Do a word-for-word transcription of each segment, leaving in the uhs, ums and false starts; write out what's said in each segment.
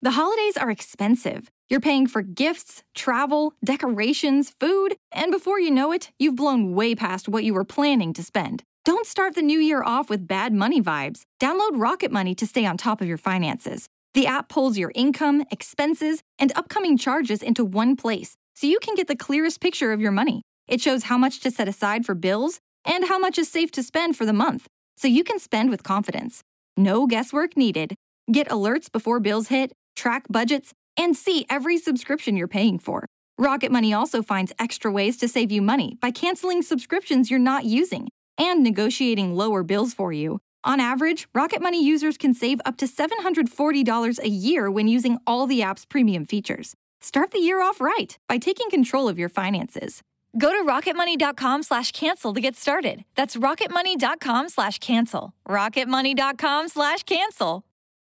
The holidays are expensive. You're paying for gifts, travel, decorations, food, and before you know it, you've blown way past what you were planning to spend. Don't start the new year off with bad money vibes. Download Rocket Money to stay on top of your finances. The app pulls your income, expenses, and upcoming charges into one place, so you can get the clearest picture of your money. It shows how much to set aside for bills and how much is safe to spend for the month, so you can spend with confidence. No guesswork needed. Get alerts before bills hit, track budgets, and see every subscription you're paying for. Rocket Money also finds extra ways to save you money by canceling subscriptions you're not using and negotiating lower bills for you. On average, Rocket Money users can save up to seven hundred forty dollars a year when using all the app's premium features. Start the year off right by taking control of your finances. Go to rocketmoney.com slash cancel to get started. That's rocketmoney.com slash cancel. rocketmoney.com slash cancel.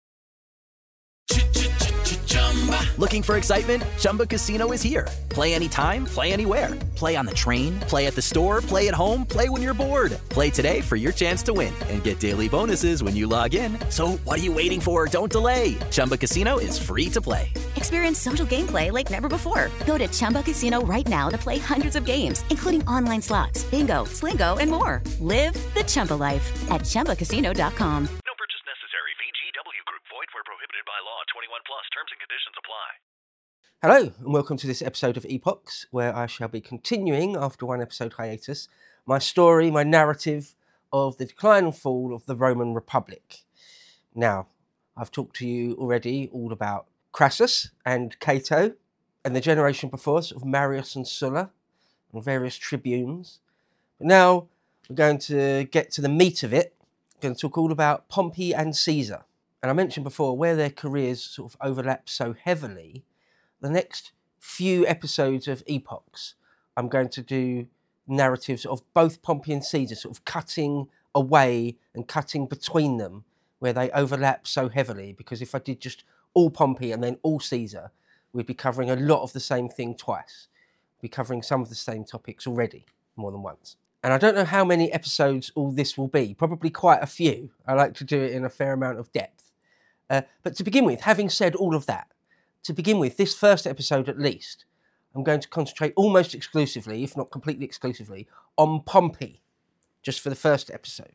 Looking for excitement? Chumba Casino is here. Play anytime, play anywhere. Play on the train, play at the store, play at home, play when you're bored. Play today for your chance to win and get daily bonuses when you log in. So what are you waiting for? Don't delay. Chumba Casino is free to play. Experience social gameplay like never before. Go to Chumba Casino right now to play hundreds of games, including online slots, bingo, Slingo, and more. Live the Chumba life at chumba casino dot com. No purchase necessary. V G W Group. Void where prohibited by law. twenty-one plus. Terms and conditions apply. Hello, and welcome to this episode of Epochs, where I shall be continuing, after one episode hiatus, my story, my narrative of the decline and fall of the Roman Republic. Now, I've talked to you already all about Crassus and Cato, and the generation before us of Marius and Sulla, and various tribunes. But now, we're going to get to the meat of it. We're going to talk all about Pompey and Caesar. And I mentioned before, where their careers sort of overlap so heavily, the next few episodes of Epochs, I'm going to do narratives of both Pompey and Caesar, sort of cutting away and cutting between them, where they overlap so heavily. Because if I did just all Pompey and then all Caesar, we'd be covering a lot of the same thing twice. We'd be covering some of the same topics already, more than once. And I don't know how many episodes all this will be, probably quite a few. I like to do it in a fair amount of depth. Uh, but to begin with, having said all of that, to begin with, this first episode at least, I'm going to concentrate almost exclusively, if not completely exclusively, on Pompey, just for the first episode.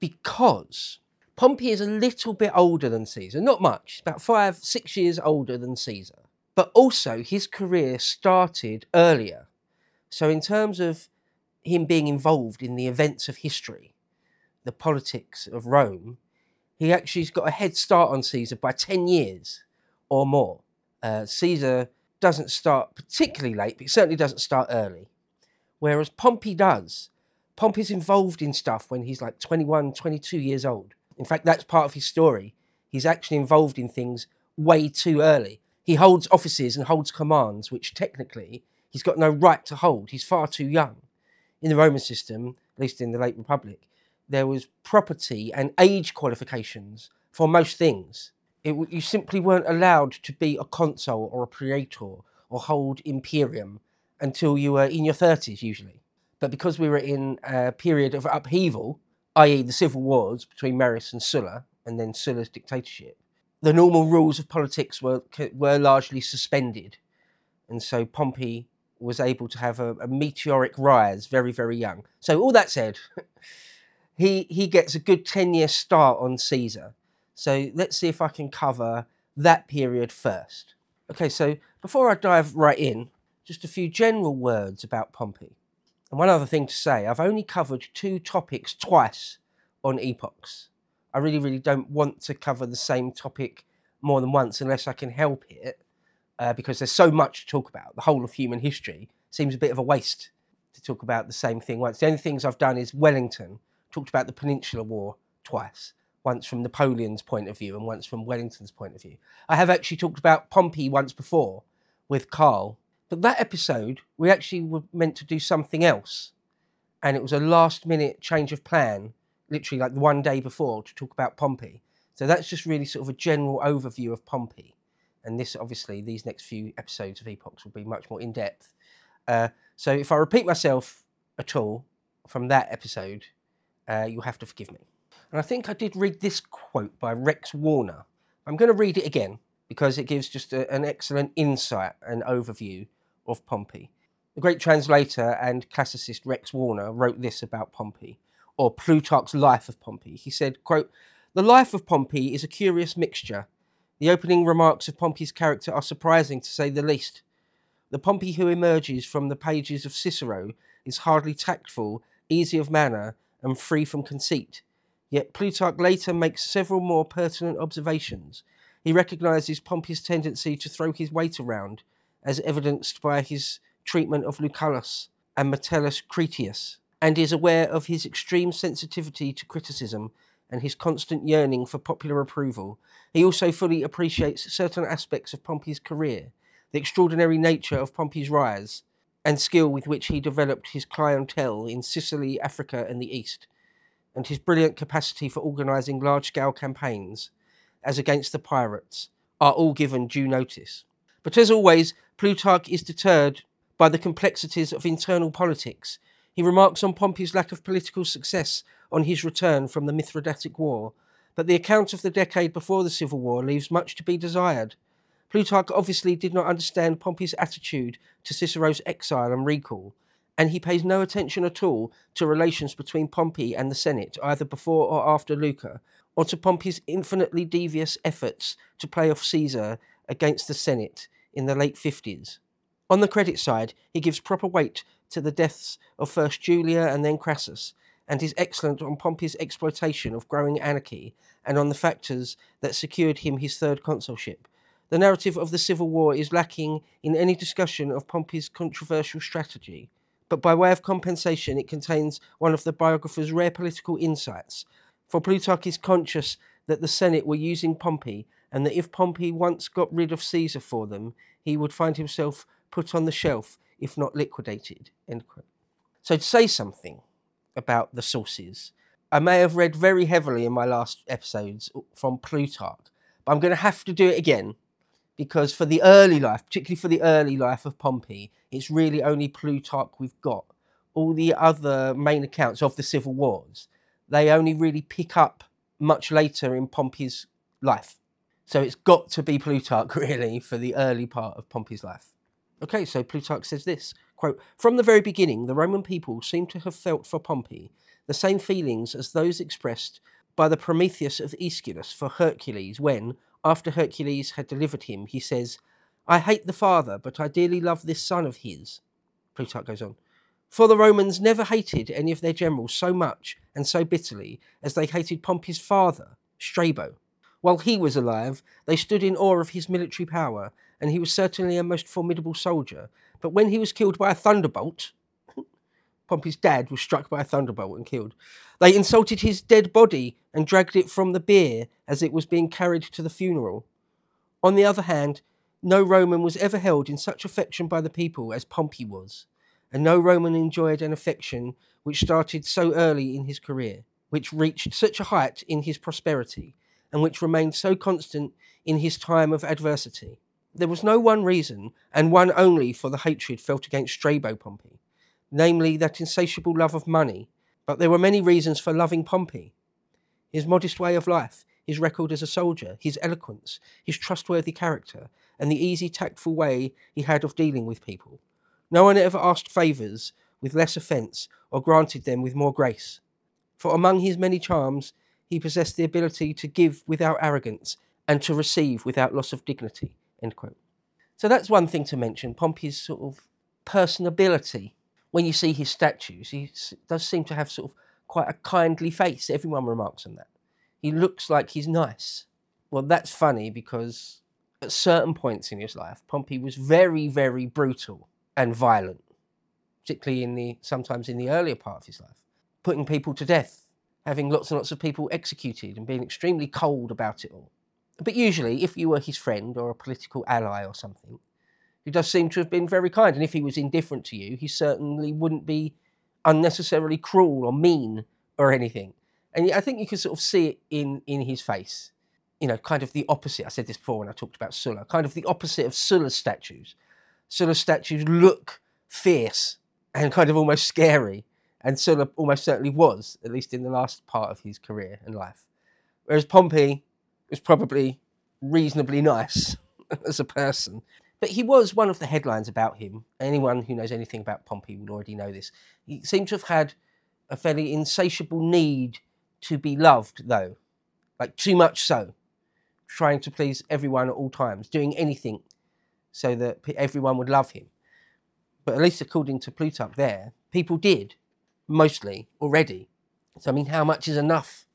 Because Pompey is a little bit older than Caesar, not much, about five, six years older than Caesar. But also, his career started earlier. So in terms of him being involved in the events of history, the politics of Rome, he actually's got a head start on Caesar by ten years or more. Uh, Caesar doesn't start particularly late, but he certainly doesn't start early. Whereas Pompey does. Pompey's involved in stuff when he's like twenty-one, twenty-two years old. In fact, that's part of his story. He's actually involved in things way too early. He holds offices and holds commands, which technically he's got no right to hold. He's far too young. In the Roman system, at least in the late Republic, there was property and age qualifications for most things. It, you simply weren't allowed to be a consul or a praetor or hold imperium until you were in your thirties, usually. But because we were in a period of upheaval, that is the civil wars between Marius and Sulla, and then Sulla's dictatorship, the normal rules of politics were were largely suspended. And so Pompey was able to have a, a meteoric rise very, very young. So all that said, he, he gets a good ten-year start on Caesar. So let's see if I can cover that period first. Okay, so before I dive right in, just a few general words about Pompey. And one other thing to say, I've only covered two topics twice on Epochs. I really, really don't want to cover the same topic more than once unless I can help it, uh, because there's so much to talk about. The whole of human history seems a bit of a waste to talk about the same thing once. The only things I've done is Wellington, talked about the Peninsular War twice. Once from Napoleon's point of view and once from Wellington's point of view. I have actually talked about Pompey once before with Carl, but that episode, we actually were meant to do something else. And it was a last minute change of plan, literally like the one day before, to talk about Pompey. So that's just really sort of a general overview of Pompey. And this, obviously, these next few episodes of Epochs will be much more in-depth. Uh, so if I repeat myself at all from that episode, uh, you'll have to forgive me. And I think I did read this quote by Rex Warner. I'm going to read it again, because it gives just a, an excellent insight and overview of Pompey. The great translator and classicist Rex Warner wrote this about Pompey, or Plutarch's Life of Pompey. He said, quote, "The life of Pompey is a curious mixture. The opening remarks of Pompey's character are surprising, to say the least. The Pompey who emerges from the pages of Cicero is hardly tactful, easy of manner, and free from conceit. Yet Plutarch later makes several more pertinent observations. He recognises Pompey's tendency to throw his weight around, as evidenced by his treatment of Lucullus and Metellus Cretius, and is aware of his extreme sensitivity to criticism and his constant yearning for popular approval. He also fully appreciates certain aspects of Pompey's career, the extraordinary nature of Pompey's rise, and skill with which he developed his clientele in Sicily, Africa, and the East, and his brilliant capacity for organising large-scale campaigns, as against the pirates, are all given due notice. But as always, Plutarch is deterred by the complexities of internal politics. He remarks on Pompey's lack of political success on his return from the Mithridatic War, but the account of the decade before the Civil War leaves much to be desired. Plutarch obviously did not understand Pompey's attitude to Cicero's exile and recall, and he pays no attention at all to relations between Pompey and the Senate, either before or after Luca, or to Pompey's infinitely devious efforts to play off Caesar against the Senate in the late fifties. On the credit side, he gives proper weight to the deaths of first Julia and then Crassus, and is excellent on Pompey's exploitation of growing anarchy and on the factors that secured him his third consulship. The narrative of the Civil War is lacking in any discussion of Pompey's controversial strategy, but by way of compensation it contains one of the biographer's rare political insights, for Plutarch is conscious that the Senate were using Pompey, and that if Pompey once got rid of Caesar for them, he would find himself put on the shelf, if not liquidated." End quote. So to say something about the sources, I may have read very heavily in my last episodes from Plutarch, but I'm going to have to do it again, because for the early life, particularly for the early life of Pompey, it's really only Plutarch we've got. All the other main accounts of the civil wars, they only really pick up much later in Pompey's life. So it's got to be Plutarch, really, for the early part of Pompey's life. Okay, so Plutarch says this, quote, "From the very beginning, the Roman people seem to have felt for Pompey the same feelings as those expressed by the Prometheus of Aeschylus for Hercules when, after Hercules had delivered him, he says, 'I hate the father, but I dearly love this son of his.'" Plutarch goes on, "For the Romans never hated any of their generals so much and so bitterly as they hated Pompey's father, Strabo. While he was alive, they stood in awe of his military power, and he was certainly a most formidable soldier. But when he was killed by a thunderbolt," Pompey's dad was struck by a thunderbolt and killed, "they insulted his dead body and dragged it from the bier as it was being carried to the funeral. On the other hand, no Roman was ever held in such affection by the people as Pompey was, and no Roman enjoyed an affection which started so early in his career, which reached such a height in his prosperity, and which remained so constant in his time of adversity. There was no one reason, and one only, for the hatred felt against Strabo Pompey, namely that insatiable love of money, but there were many reasons for loving Pompey. His modest way of life, his record as a soldier, his eloquence, his trustworthy character, and the easy, tactful way he had of dealing with people. No one ever asked favours with less offence or granted them with more grace. For among his many charms, he possessed the ability to give without arrogance and to receive without loss of dignity." End quote. So that's one thing to mention, Pompey's sort of personability. When you see his statues, he does seem to have sort of quite a kindly face. Everyone remarks on that. He looks like he's nice. Well, that's funny because at certain points in his life, Pompey was very, very brutal and violent, particularly in the sometimes in the earlier part of his life, putting people to death, having lots and lots of people executed and being extremely cold about it all. But usually, if you were his friend or a political ally or something, he does seem to have been very kind. And if he was indifferent to you, he certainly wouldn't be unnecessarily cruel or mean or anything. And I think you can sort of see it in, in his face. You know, kind of the opposite. I said this before when I talked about Sulla. Kind of the opposite of Sulla's statues. Sulla's statues look fierce and kind of almost scary. And Sulla almost certainly was, at least in the last part of his career and life. Whereas Pompey was probably reasonably nice as a person. But he was one of the headlines about him. Anyone who knows anything about Pompey will already know this. He seemed to have had a fairly insatiable need to be loved, though. Like, too much so. Trying to please everyone at all times. Doing anything so that everyone would love him. But at least according to Plutarch there, people did, mostly, already. So, I mean, how much is enough?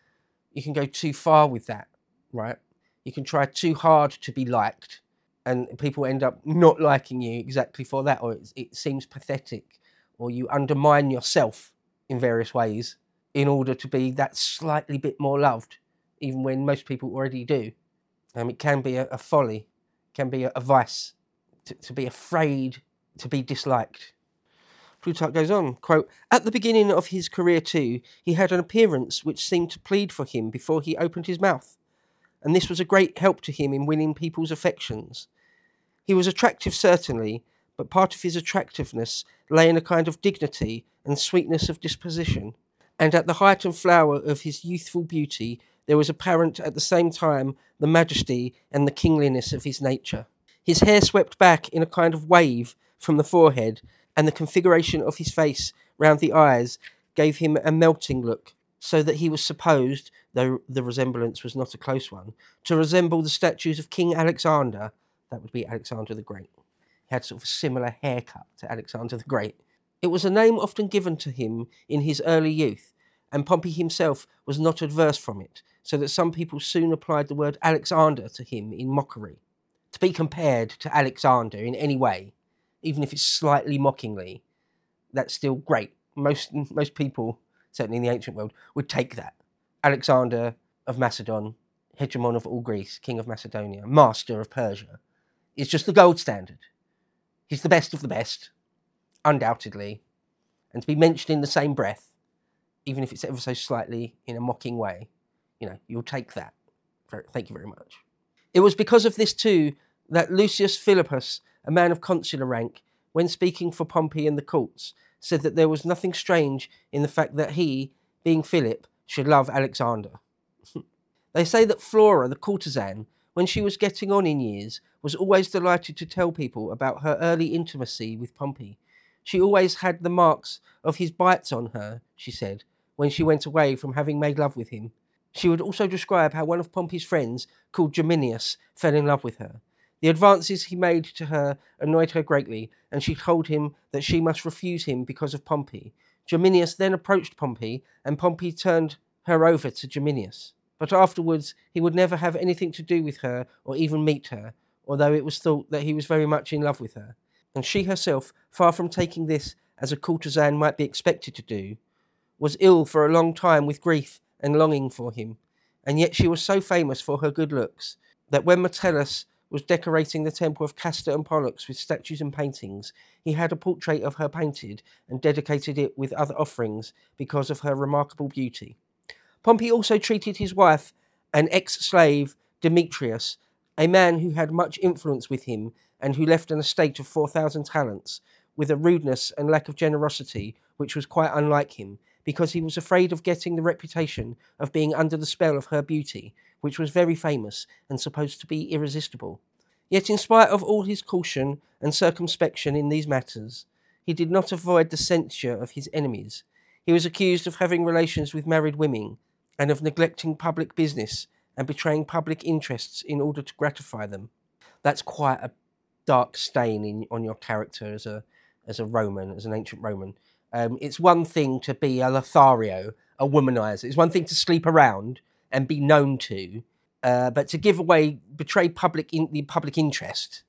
You can go too far with that, right? You can try too hard to be liked, and people end up not liking you exactly for that, or it, it seems pathetic, or you undermine yourself in various ways in order to be that slightly bit more loved, even when most people already do. Um, it can be a, a folly, it can be a, a vice, to, to be afraid to be disliked. Plutarch goes on, quote, "At the beginning of his career too, he had an appearance which seemed to plead for him before he opened his mouth, and this was a great help to him in winning people's affections. He was attractive certainly, but part of his attractiveness lay in a kind of dignity and sweetness of disposition, and at the height and flower of his youthful beauty there was apparent at the same time the majesty and the kingliness of his nature. His hair swept back in a kind of wave from the forehead, and the configuration of his face round the eyes gave him a melting look, so that he was supposed, though the resemblance was not a close one, to resemble the statues of King Alexander." That would be Alexander the Great. He had sort of a similar haircut to Alexander the Great. "It was a name often given to him in his early youth, and Pompey himself was not adverse from it, so that some people soon applied the word Alexander to him in mockery. To be compared to Alexander in any way, even if it's slightly mockingly, that's still great. Most most people, certainly in the ancient world, would take that. Alexander of Macedon, hegemon of all Greece, king of Macedonia, master of Persia, is just the gold standard. He's the best of the best, undoubtedly. And to be mentioned in the same breath, even if it's ever so slightly in a mocking way, you know, you'll take that. Thank you very much. It was because of this too that Lucius Philippus, a man of consular rank, when speaking for Pompey and the courts, said that there was nothing strange in the fact that he, being Philip, should love Alexander. They say that Flora, the courtesan, when she was getting on in years, was always delighted to tell people about her early intimacy with Pompey. She always had the marks of his bites on her, she said, when she went away from having made love with him. She would also describe how one of Pompey's friends, called Geminius, fell in love with her. The advances he made to her annoyed her greatly, and she told him that she must refuse him because of Pompey. Geminius then approached Pompey, and Pompey turned her over to Geminius. But afterwards he would never have anything to do with her or even meet her, although it was thought that he was very much in love with her. And she herself, far from taking this as a courtesan might be expected to do, was ill for a long time with grief and longing for him, and yet she was so famous for her good looks that when Metellus was decorating the temple of Castor and Pollux with statues and paintings, he had a portrait of her painted and dedicated it with other offerings because of her remarkable beauty. Pompey also treated his wife, an ex-slave, Demetrius, a man who had much influence with him and who left an estate of four thousand talents, with a rudeness and lack of generosity which was quite unlike him, because he was afraid of getting the reputation of being under the spell of her beauty, which was very famous and supposed to be irresistible. Yet in spite of all his caution and circumspection in these matters, he did not avoid the censure of his enemies. He was accused of having relations with married women, and of neglecting public business and betraying public interests in order to gratify them. That's quite a dark stain in, on your character as a as a Roman, as an ancient Roman. Um, it's one thing to be a Lothario, a womanizer. It's one thing to sleep around and be known to, uh, but to give away, betray public in, the public interest,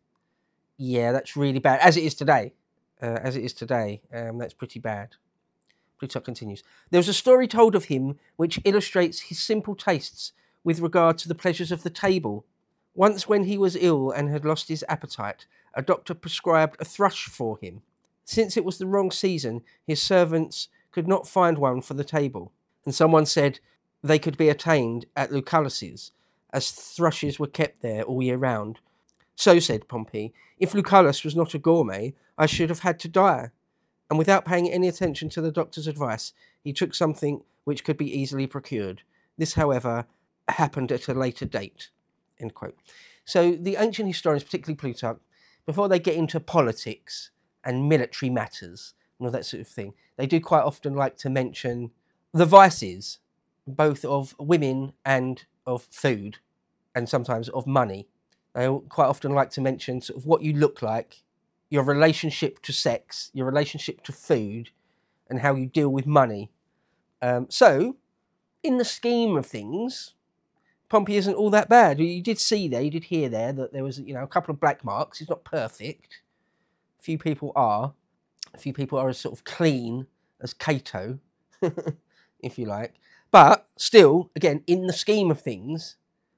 yeah, that's really bad. As it is today, uh, as it is today, um, that's pretty bad. Plutarch continues. There was a story told of him which illustrates his simple tastes with regard to the pleasures of the table. Once when he was ill and had lost his appetite, a doctor prescribed a thrush for him. Since it was the wrong season, his servants could not find one for the table, and someone said they could be attained at Lucullus's, as thrushes were kept there all year round. So, said Pompey, if Lucullus was not a gourmet, I should have had to die. And without paying any attention to the doctor's advice, he took something which could be easily procured. This, however, happened at a later date. end quote. So the ancient historians, particularly Plutarch, before they get into politics and military matters and all that sort of thing, they do quite often like to mention the vices, both of women and of food, and sometimes of money. They quite often like to mention sort of what you look like, your relationship to sex, your relationship to food, and how you deal with money. Um, so, in the scheme of things, Pompey isn't all that bad. You did see there, you did hear there that there was, you know, a couple of black marks. He's not perfect. A few people are. A few people are as sort of clean as Cato, if you like. But still, again, in the scheme of things,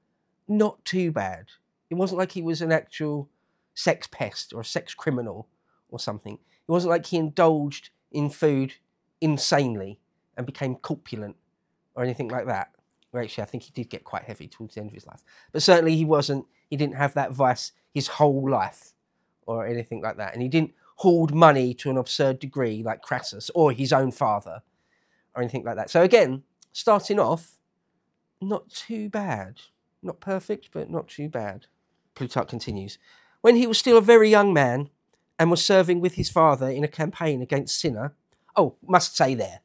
not too bad. It wasn't like he was an actual sex pest or a sex criminal or something. It wasn't like he indulged in food insanely and became corpulent or anything like that. Well, actually, I think he did get quite heavy towards the end of his life. But certainly he wasn't, he didn't have that vice his whole life or anything like that. And he didn't hoard money to an absurd degree like Crassus or his own father or anything like that. So again, starting off, not too bad. Not perfect, but not too bad. Plutarch continues. When he was still a very young man and was serving with his father in a campaign against Cinna, oh, must say there,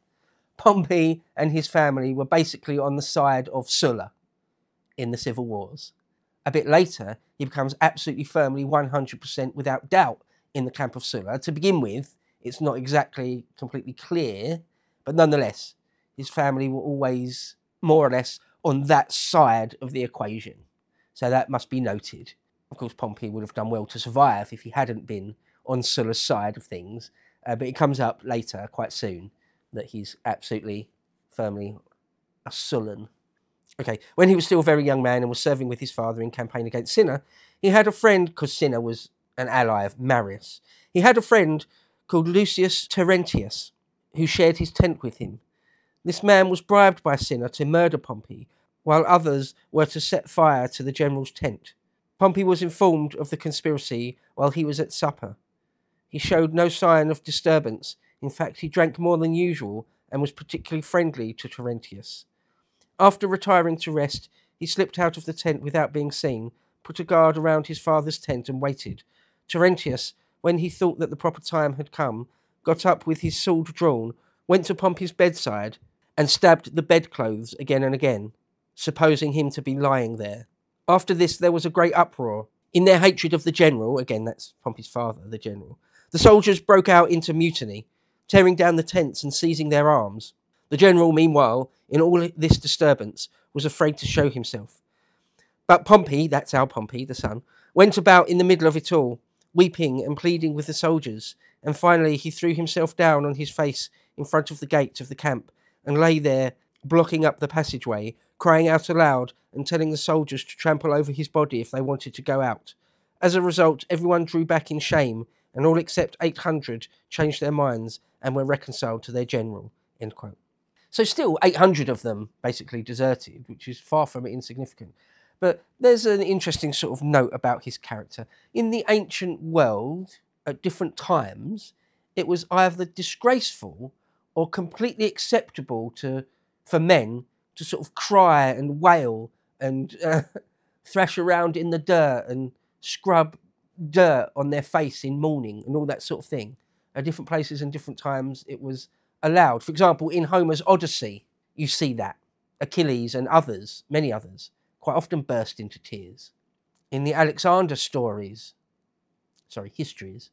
Pompey and his family were basically on the side of Sulla in the civil wars. A bit later, he becomes absolutely firmly one hundred percent without doubt in the camp of Sulla. To begin with, it's not exactly completely clear, but nonetheless, his family were always more or less on that side of the equation. So that must be noted. Of course, Pompey would have done well to survive if he hadn't been on Sulla's side of things, uh, but it comes up later, quite soon, that he's absolutely firmly a Sullan. Okay, when he was still a very young man and was serving with his father in campaign against Cinna, he had a friend, because Cinna was an ally of Marius. He had a friend called Lucius Terentius, who shared his tent with him. This man was bribed by Cinna to murder Pompey, while others were to set fire to the general's tent. Pompey was informed of the conspiracy while he was at supper. He showed no sign of disturbance. In fact, he drank more than usual and was particularly friendly to Terentius. After retiring to rest, he slipped out of the tent without being seen, put a guard around his father's tent and waited. Terentius, when he thought that the proper time had come, got up with his sword drawn, went to Pompey's bedside, and stabbed the bedclothes again and again, supposing him to be lying there. After this, there was a great uproar. In their hatred of the general, again, that's Pompey's father, the general, the soldiers broke out into mutiny, tearing down the tents and seizing their arms. The general, meanwhile, in all this disturbance, was afraid to show himself. But Pompey, that's our Pompey, the son, went about in the middle of it all, weeping and pleading with the soldiers, and finally he threw himself down on his face in front of the gate of the camp, and lay there, blocking up the passageway, crying out aloud and telling the soldiers to trample over his body if they wanted to go out. As a result, everyone drew back in shame, and all except eight hundred changed their minds and were reconciled to their general. End quote. So still, eight hundred of them basically deserted, which is far from insignificant. But there's an interesting sort of note about his character. In the ancient world, at different times, it was either disgraceful or completely acceptable to for men to sort of cry and wail and uh, thrash around in the dirt and scrub dirt on their face in mourning and all that sort of thing. At different places and different times it was allowed. For example, in Homer's Odyssey, you see that. Achilles and others, many others, quite often burst into tears. In the Alexander stories, sorry, histories,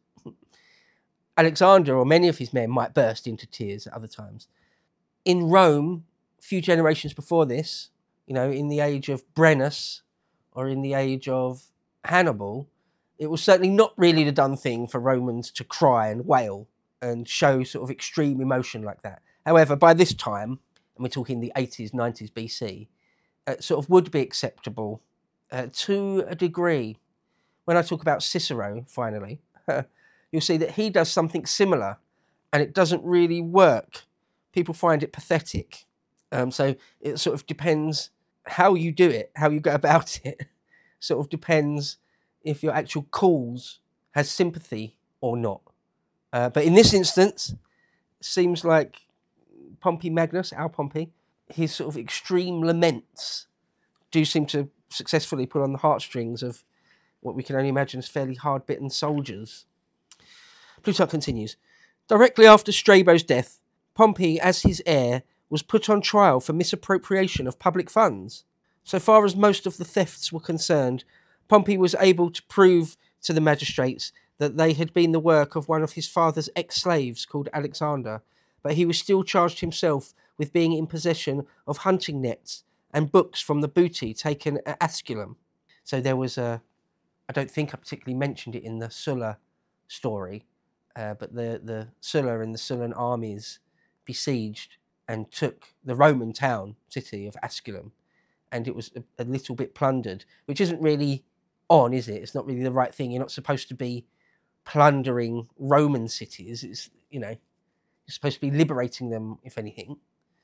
Alexander or many of his men might burst into tears at other times. In Rome, a few generations before this, you know, in the age of Brennus or in the age of Hannibal, it was certainly not really the done thing for Romans to cry and wail and show sort of extreme emotion like that. However, by this time, and we're talking the eighties, nineties B C, uh, sort of would be acceptable uh, to a degree. When I talk about Cicero, finally, you'll see that he does something similar and it doesn't really work. People find it pathetic. Um, so it sort of depends how you do it, how you go about it. Sort of depends if your actual cause has sympathy or not. Uh, but in this instance, it seems like Pompey Magnus, our Pompey, his sort of extreme laments do seem to successfully pull on the heartstrings of what we can only imagine as fairly hard-bitten soldiers. Plutarch continues, directly after Strabo's death, Pompey, as his heir, was put on trial for misappropriation of public funds. So far as most of the thefts were concerned, Pompey was able to prove to the magistrates that they had been the work of one of his father's ex-slaves called Alexander, but he was still charged himself with being in possession of hunting nets and books from the booty taken at Asculum. So there was a, I don't think I particularly mentioned it in the Sulla story, uh, but the, the Sulla and the Sullan armies besieged and took the Roman town, city of Asculum, and it was a, a little bit plundered, which isn't really on, is it? It's not really the right thing. You're not supposed to be plundering Roman cities. It's, you know, you're supposed to be liberating them, if anything.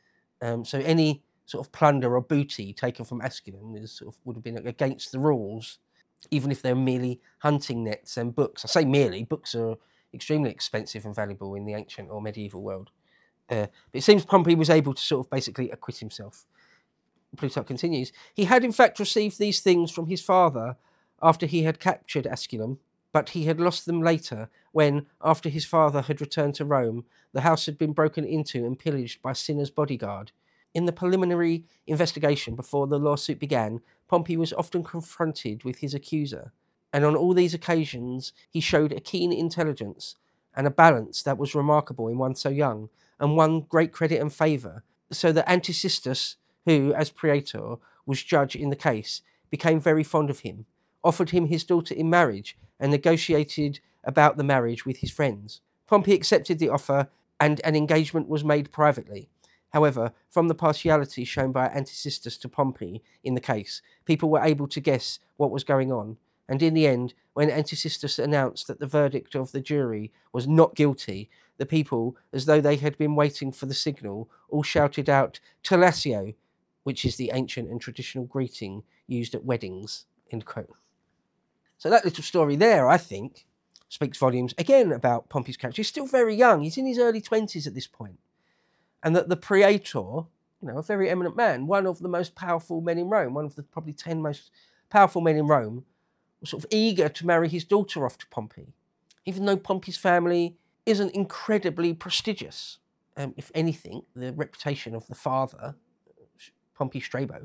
Um, so any sort of plunder or booty taken from Asculum is sort of, would have been against the rules, even if they're merely hunting nets and books. I say merely, books are extremely expensive and valuable in the ancient or medieval world. Uh, but it seems Pompey was able to sort of basically acquit himself. Plutarch continues, he had in fact received these things from his father after he had captured Asculum, but he had lost them later when, after his father had returned to Rome, the house had been broken into and pillaged by Cinna's bodyguard. In the preliminary investigation before the lawsuit began, Pompey was often confronted with his accuser, and on all these occasions he showed a keen intelligence and a balance that was remarkable in one so young, and won great credit and favour, so that Antisistus, who, as praetor, was judge in the case, became very fond of him, offered him his daughter in marriage, and negotiated about the marriage with his friends. Pompey accepted the offer, and an engagement was made privately. However, from the partiality shown by Antisistus to Pompey in the case, people were able to guess what was going on, and in the end, when Antisistus announced that the verdict of the jury was not guilty, the people, as though they had been waiting for the signal, all shouted out, "Tellatio," which is the ancient and traditional greeting used at weddings, end quote. So that little story there, I think, speaks volumes, again, about Pompey's character. He's still very young. He's in his early twenties at this point. And that the praetor, you know, a very eminent man, one of the most powerful men in Rome, one of the probably ten most powerful men in Rome, was sort of eager to marry his daughter off to Pompey, even though Pompey's family isn't incredibly prestigious. Um, if anything, the reputation of the father, Pompey Strabo,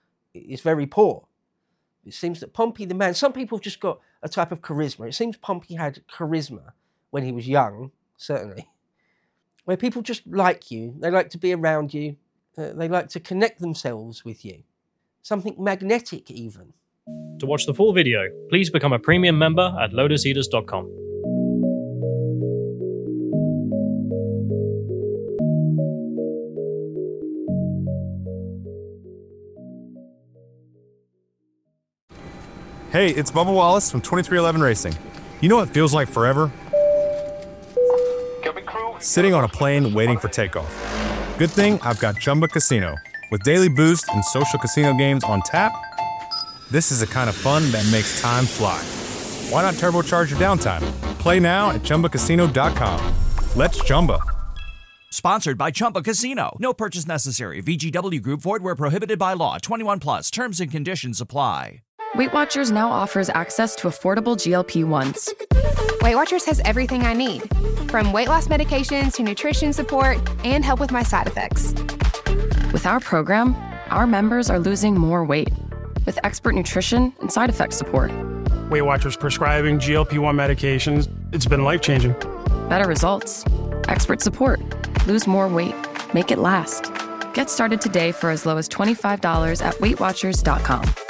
is very poor. It seems that Pompey, the man, some people have just got a type of charisma. It seems Pompey had charisma when he was young, certainly, where people just like you. They like to be around you. Uh, they like to connect themselves with you. Something magnetic, even. To watch the full video, please become a premium member at lotus eaters dot com. Hey, it's Bubba Wallace from twenty-three eleven Racing. You know what feels like forever? Sitting on a plane waiting for takeoff. Good thing I've got Chumba Casino. With daily boost and social casino games on tap, this is the kind of fun that makes time fly. Why not turbocharge your downtime? Play now at Chumba Casino dot com. Let's Chumba. Sponsored by Chumba Casino. No purchase necessary. V G W Group. Void where prohibited by law. twenty-one plus. Terms and conditions apply. Weight Watchers now offers access to affordable G L P ones. Weight Watchers has everything I need, from weight loss medications to nutrition support and help with my side effects. With our program, our members are losing more weight with expert nutrition and side effect support. Weight Watchers prescribing G L P one medications. It's been life-changing. Better results. Expert support. Lose more weight. Make it last. Get started today for as low as twenty-five dollars at weight watchers dot com.